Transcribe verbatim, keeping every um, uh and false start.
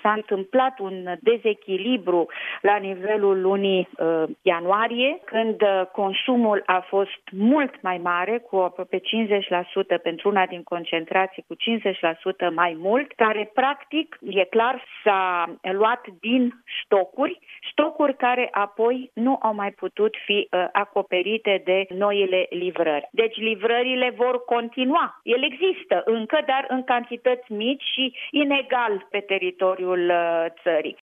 s-a întâmplat un dezechilibru la nivelul lunii uh, ianuarie, când uh, consumul a fost mult mai mare, cu aproape cincizeci la sută pentru una din concentrații, cu cincizeci la sută mai mult, care practic, e clar, s-a luat din stocuri, stocuri care apoi nu au mai putut fi uh, acoperite de noile livrări. Deci livrările vor continua. Ele există încă, dar în cantități mici și inegal pe teritoriul uh, țării.